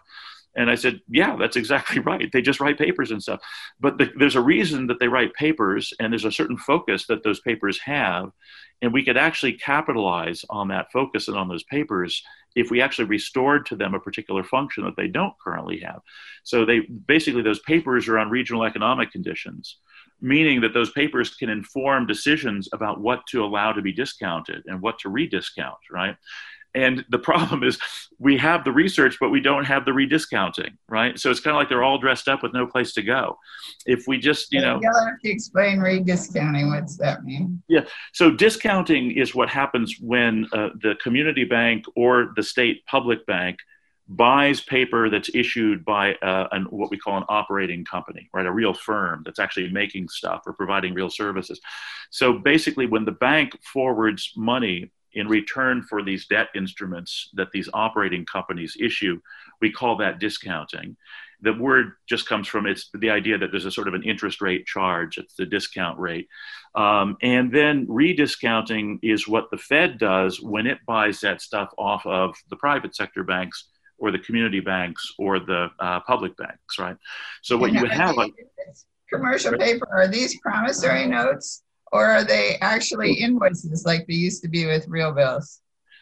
And I said, yeah, that's exactly right. They just write papers and stuff. But the, there's a reason that they write papers, and there's a certain focus that those papers have. And we could actually capitalize on that focus and on those papers if we actually restored to them a particular function that they don't currently have. So they basically, those papers are on regional economic conditions, meaning that those papers can inform decisions about what to allow to be discounted and what to rediscount, right? And the problem is we have the research, but we don't have the rediscounting, right? So it's kind of like they're all dressed up with no place to go. If we just, you know. You'll have to explain rediscounting. What's that mean? Yeah. So discounting is what happens when uh, the community bank or the state public bank buys paper that's issued by uh, an, what we call an operating company, right? A real firm that's actually making stuff or providing real services. So basically when the bank forwards money in return for these debt instruments that these operating companies issue, we call that discounting. The word just comes from, it's the idea that there's a sort of an interest rate charge, it's the discount rate. Um, and then rediscounting is what the Fed does when it buys that stuff off of the private sector banks or the community banks or the uh, public banks, right? So what you would have, like commercial paper, are these promissory notes? Or are they actually invoices like they used to be with real bills?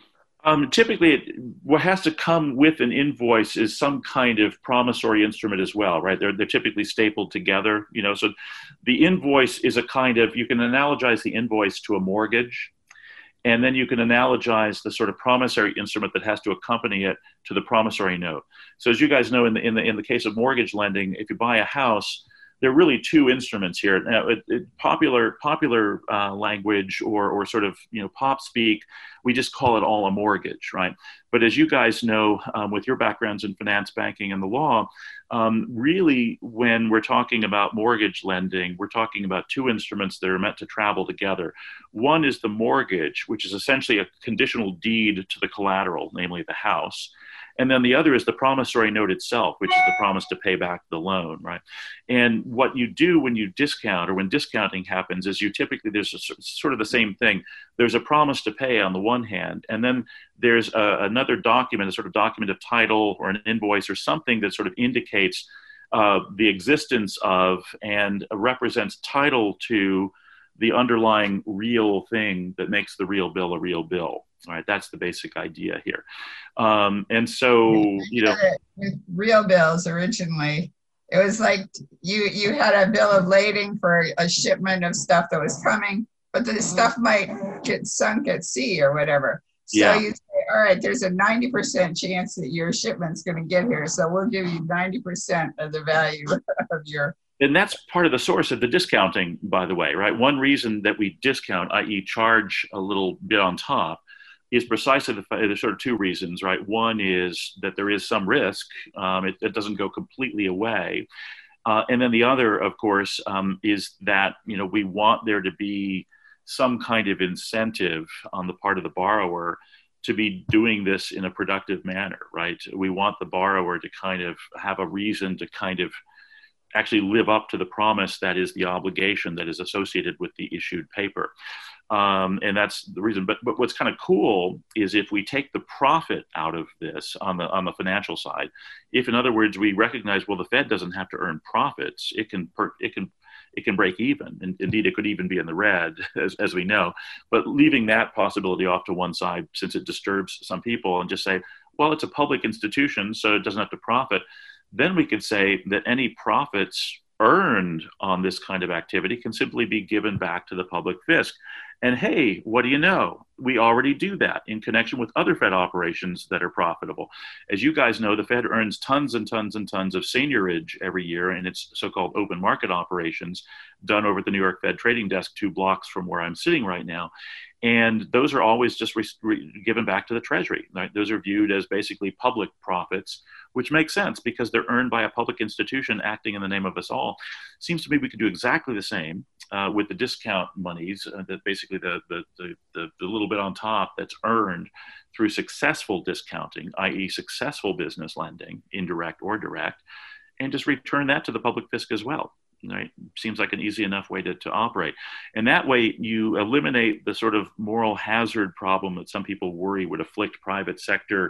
Um, typically, it, what has to come with an invoice is some kind of promissory instrument as well, right? They're, they're typically stapled together, you know, so the invoice is a kind of, you can analogize the invoice to a mortgage, and then you can analogize the sort of promissory instrument that has to accompany it to the promissory note. So as you guys know, in the, in the, in the case of mortgage lending, if you buy a house, there are really two instruments here. Now, it, it, popular popular uh, language or or sort of you know pop speak, we just call it all a mortgage, right? But as you guys know, um, with your backgrounds in finance, banking, and the law, um, really when we're talking about mortgage lending, we're talking about two instruments that are meant to travel together. One is the mortgage, which is essentially a conditional deed to the collateral, namely the house. And then the other is the promissory note itself, which is the promise to pay back the loan, right? And what you do when you discount or when discounting happens is you typically, there's a, sort of the same thing. There's a promise to pay on the one hand, and then there's a, another document, a sort of document of title or an invoice or something that sort of indicates uh, the existence of and represents title to the underlying real thing that makes the real bill a real bill. All right, that's the basic idea here. Um, and so, you know, with real bills originally, it was like you you had a bill of lading for a shipment of stuff that was coming, but the stuff might get sunk at sea or whatever. So yeah. you say, all right, there's a ninety percent chance that your shipment's going to get here, so we'll give you ninety percent of the value of your. And that's part of the source of the discounting, by the way, right? One reason that we discount, that is charge a little bit on top, is precisely the there's sort of two reasons, right? One is that there is some risk; um, it, it doesn't go completely away, uh, and then the other, of course, um, is that you know we want there to be some kind of incentive on the part of the borrower to be doing this in a productive manner, right? We want the borrower to kind of have a reason to kind of actually live up to the promise that is the obligation that is associated with the issued paper. Um, and that's the reason. But, but what's kind of cool is if we take the profit out of this on the on the financial side, if in other words we recognize, well, the Fed doesn't have to earn profits, it can per, it can it can break even. And indeed, it could even be in the red, as as we know. But leaving that possibility off to one side, since it disturbs some people, and just say, well, it's a public institution, so it doesn't have to profit. Then we could say that any profits earned on this kind of activity can simply be given back to the public fisc. And hey, what do you know? We already do that in connection with other Fed operations that are profitable. As you guys know, the Fed earns tons and tons and tons of seigniorage every year in its so-called open market operations done over at the New York Fed trading desk, two blocks from where I'm sitting right now. And those are always just re- re- given back to the Treasury. Right? Those are viewed as basically public profits, which makes sense because they're earned by a public institution acting in the name of us all. Seems to me we could do exactly the same uh, with the discount monies, uh, that basically the, the, the, the, the little bit on top that's earned through successful discounting, that is successful business lending, indirect or direct, and just return that to the public fisc as well. Right? Seems like an easy enough way to, to operate. And that way you eliminate the sort of moral hazard problem that some people worry would afflict private sector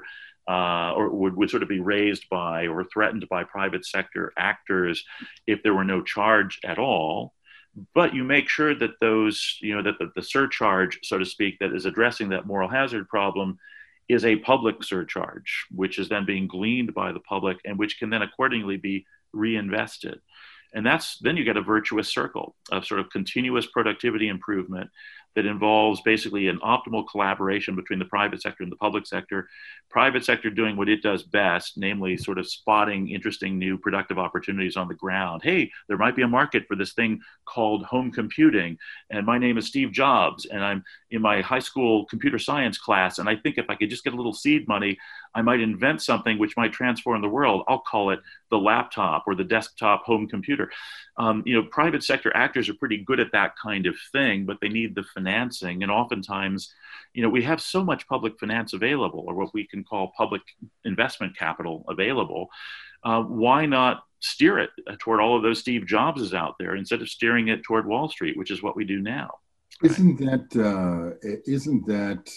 uh, or would, would sort of be raised by or threatened by private sector actors if there were no charge at all. But you make sure that those, you know, that the, the surcharge, so to speak, that is addressing that moral hazard problem is a public surcharge, which is then being gleaned by the public and which can then accordingly be reinvested. And that's, then you get a virtuous circle of sort of continuous productivity improvement that involves basically an optimal collaboration between the private sector and the public sector. Private sector doing what it does best, namely sort of spotting interesting new productive opportunities on the ground. Hey, there might be a market for this thing called home computing. And my name is Steve Jobs, and I'm in my high school computer science class. And I think if I could just get a little seed money, I might invent something which might transform the world. I'll call it the laptop or the desktop home computer. Um, you know, private sector actors are pretty good at that kind of thing, but they need the financing. And oftentimes, you know, we have so much public finance available, or what we can call public investment capital available. Uh, why not steer it toward all of those Steve Jobses out there instead of steering it toward Wall Street, which is what we do now? Isn't that, uh, isn't that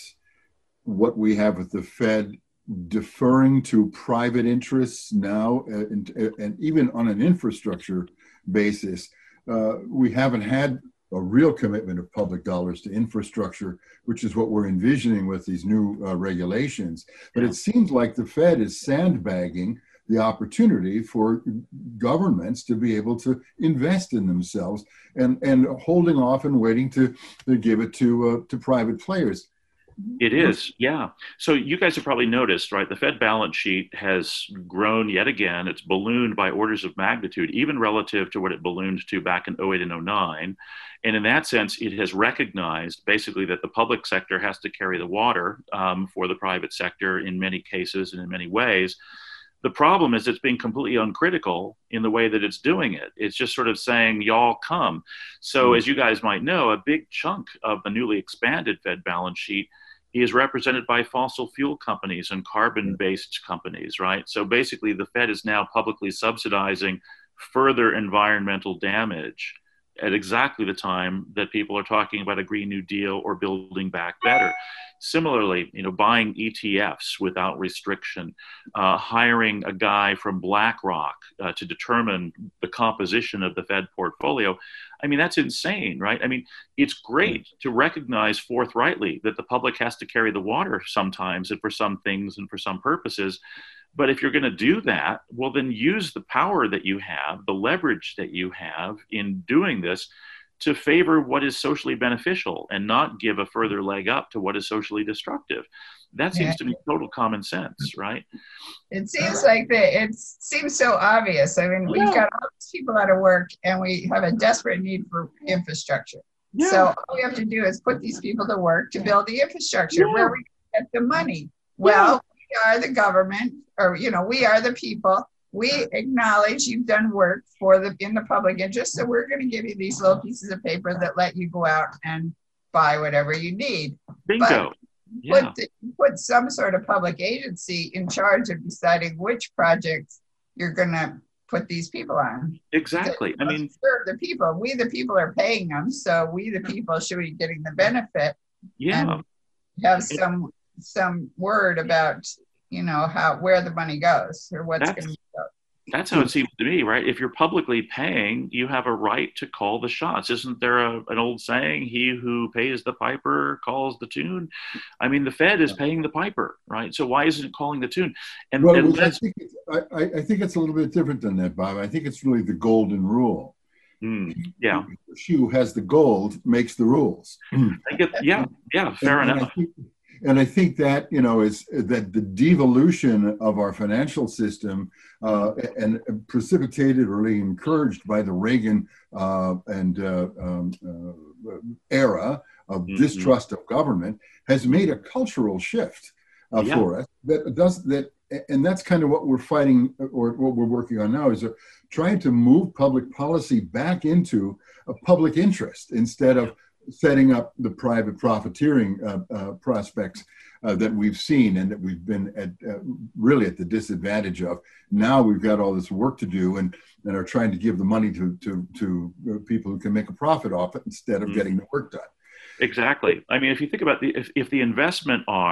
what we have with the Fed deferring to private interests now, and, and even on an infrastructure basis? Uh, we haven't had a real commitment of public dollars to infrastructure, which is what we're envisioning with these new uh, regulations. But it seems like the Fed is sandbagging the opportunity for governments to be able to invest in themselves, and, and holding off and waiting to, to give it to uh, to private players. It is, yeah. So you guys have probably noticed, right? The Fed balance sheet has grown yet again. It's ballooned by orders of magnitude, even relative to what it ballooned to back in oh eight and oh nine. And in that sense, it has recognized basically that the public sector has to carry the water um, for the private sector in many cases and in many ways. The problem is it's being completely uncritical in the way that it's doing it. It's just sort of saying, y'all come. So mm-hmm. as you guys might know, a big chunk of the newly expanded Fed balance sheet is represented by fossil fuel companies and carbon-based companies, right? So basically the Fed is now publicly subsidizing further environmental damage at exactly the time that people are talking about a Green New Deal or building back better. Similarly, you know, buying E T Fs without restriction, uh, hiring a guy from BlackRock uh, to determine the composition of the Fed portfolio. I mean, that's insane, right? I mean, it's great to recognize forthrightly that the public has to carry the water sometimes and for some things and for some purposes. But if you're going to do that, well, then use the power that you have, the leverage that you have in doing this to favor what is socially beneficial and not give a further leg up to what is socially destructive. That seems yeah. to be total common sense, right? It seems like that. It seems so obvious. I mean, we've yeah. got all these people out of work and we have a desperate need for infrastructure. Yeah. So all we have to do is put these people to work to build the infrastructure. Yeah. Where we get the money? Well, yeah. we are the government, or, you know, we are the people. We acknowledge you've done work for the in the public interest, so we're going to give you these little pieces of paper that let you go out and buy whatever you need. Bingo. But yeah. put, the, put some sort of public agency in charge of deciding which projects you're going to put these people on. Exactly. I mean, serve the people. We, the people, are paying them, so we, the people, should be getting the benefit. Yeah. And have some some word about, you know, how where the money goes or what's going to go. That's how it seems to me, right? If you're publicly paying, you have a right to call the shots. Isn't there a, an old saying, he who pays the piper calls the tune? I mean, the Fed is paying the piper, right? So why isn't it calling the tune? And, well, and I, think it's, I, I think it's a little bit different than that, Bob. I think it's really the golden rule. Mm, yeah. She who has the gold makes the rules. I get, yeah, yeah, fair and, enough. And I, think, and I think that, you know, is that the devolution of our financial system uh, and precipitated or really encouraged by the Reagan uh, and uh, um, uh, era of mm-hmm. distrust of government has made a cultural shift uh, yeah. for us that does that. And that's kind of what we're fighting, or what we're working on now, is trying to move public policy back into a public interest instead of setting up the private profiteering uh, uh, prospects uh, that we've seen and that we've been at, uh, really at the disadvantage of. Now we've got all this work to do, and, and are trying to give the money to, to, to people who can make a profit off it instead of mm-hmm. getting the work done. Exactly. I mean, if you think about the, if, if the investment arm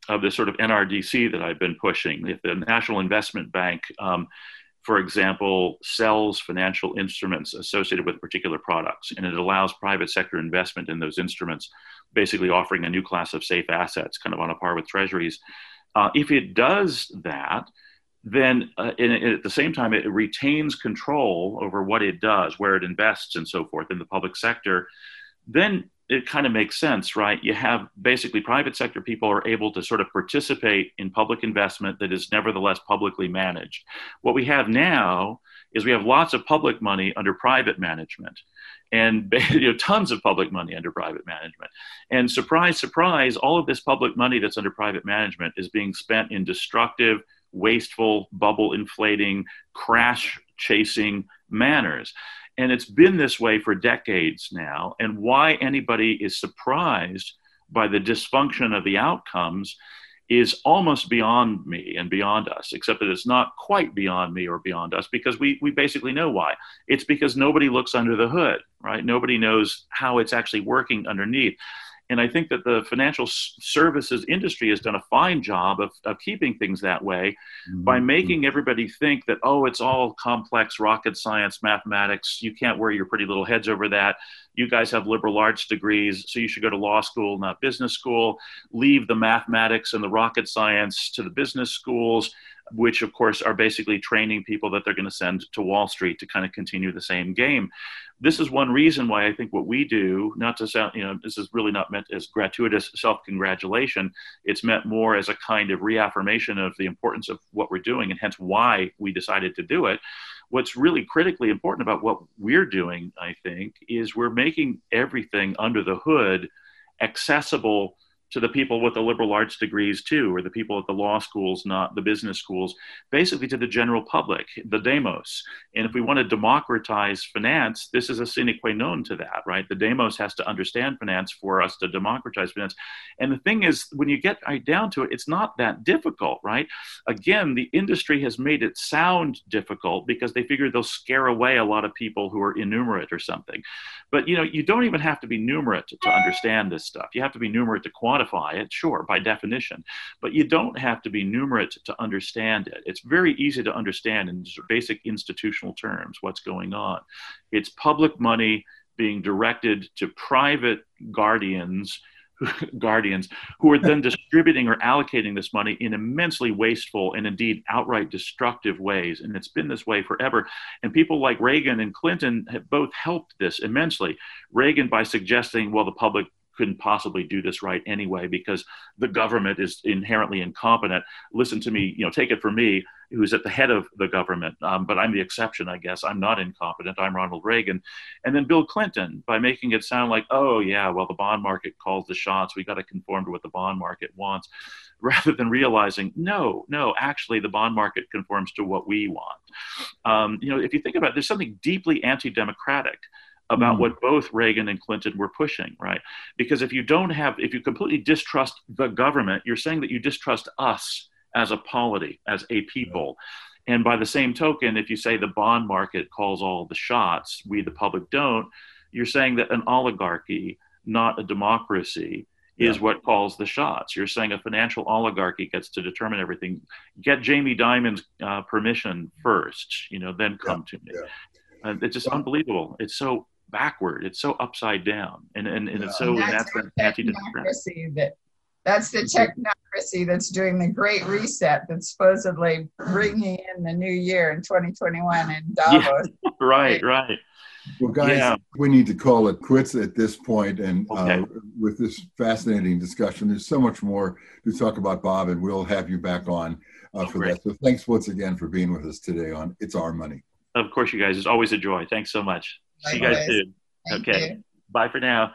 of this sort of N R D C that I've been pushing. If the National Investment Bank, um, for example, sells financial instruments associated with particular products, and it allows private sector investment in those instruments, basically offering a new class of safe assets, kind of on a par with treasuries. Uh, if it does that, then uh, and, and at the same time, it retains control over what it does, where it invests and so forth in the public sector, then it kind of makes sense, right? You have basically private sector people are able to sort of participate in public investment that is nevertheless publicly managed. What we have now is we have lots of public money under private management, and you know, tons of public money under private management. And surprise, surprise, all of this public money that's under private management is being spent in destructive, wasteful, bubble inflating, crash chasing manners. And it's been this way for decades now. And why anybody is surprised by the dysfunction of the outcomes is almost beyond me and beyond us, except that it's not quite beyond me or beyond us, because we we basically know why. It's because nobody looks under the hood, right? Nobody knows how it's actually working underneath. And I think that the financial services industry has done a fine job of, of keeping things that way mm-hmm. by making everybody think that, oh, it's all complex rocket science, mathematics. You can't wear your pretty little heads over that. You guys have liberal arts degrees, so you should go to law school, not business school. Leave the mathematics and the rocket science to the business schools, which of course are basically training people that they're going to send to Wall Street to kind of continue the same game. This is one reason why I think what we do, not to sound, you know, this is really not meant as gratuitous self-congratulation. It's meant more as a kind of reaffirmation of the importance of what we're doing, and hence why we decided to do it. What's really critically important about what we're doing, I think, is we're making everything under the hood accessible to the people with the liberal arts degrees too, or the people at the law schools, not the business schools, basically to the general public, the demos. And if we want to democratize finance, this is a sine qua non to that, right? The demos has to understand finance for us to democratize finance. And the thing is, when you get right down to it, it's not that difficult, right? Again, the industry has made it sound difficult because they figure they'll scare away a lot of people who are innumerate or something. But, you know, you don't even have to be numerate to understand this stuff. You have to be numerate to quantify it, sure, by definition, but you don't have to be numerate to understand it. It's very easy to understand in basic institutional terms what's going on. It's public money being directed to private guardians guardians who are then distributing or allocating this money in immensely wasteful and indeed outright destructive ways. And it's been this way forever. And people like Reagan and Clinton have both helped this immensely. Reagan by suggesting, well, the public couldn't possibly do this right anyway because the government is inherently incompetent. Listen to me, you know, take it from me, who's at the head of the government, um, but I'm the exception, I guess. I'm not incompetent. I'm Ronald Reagan. And then Bill Clinton by making it sound like, oh yeah, well, the bond market calls the shots. We got to conform to what the bond market wants, rather than realizing, no, no, actually the bond market conforms to what we want. Um, you know, if you think about it, there's something deeply anti-democratic about mm. what both Reagan and Clinton were pushing, right? Because if you don't have, if you completely distrust the government, you're saying that you distrust us as a polity, as a people. And by the same token, if you say the bond market calls all the shots, we the public don't, you're saying that an oligarchy, not a democracy, yeah. is what calls the shots. You're saying a financial oligarchy gets to determine everything. Get Jamie Dimon's uh, permission first, you know, then come yeah. to me. Yeah. Uh, it's just well, unbelievable. It's so backward. It's so upside down. And, and, and yeah. it's so, and that's, and that's the technocracy that, that's the technocracy that's doing the great reset that's supposedly bringing in the new year in twenty twenty-one in Davos. Yeah. right, right. Well, guys, yeah. we need to call it quits at this point. And okay. uh, with this fascinating discussion, there's so much more to talk about, Bob, and we'll have you back on uh, oh, for great. that. So thanks once again for being with us today on It's Our Money. Of course, you guys. It's always a joy. Thanks so much. Likewise. See you guys soon. Thank okay. you. Bye for now.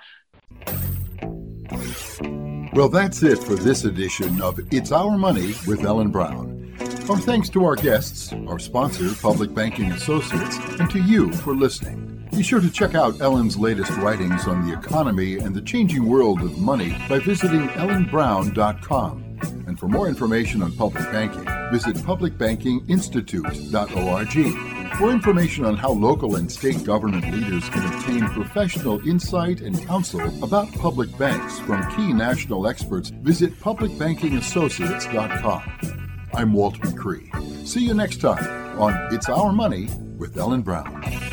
Well, that's it for this edition of It's Our Money with Ellen Brown. Our thanks to our guests, our sponsor, Public Banking Associates, and to you for listening. Be sure to check out Ellen's latest writings on the economy and the changing world of money by visiting ellen brown dot com. And for more information on public banking, visit public banking institute dot org. For information on how local and state government leaders can obtain professional insight and counsel about public banks from key national experts, visit public banking associates dot com. I'm Walt McCree. See you next time on It's Our Money with Ellen Brown.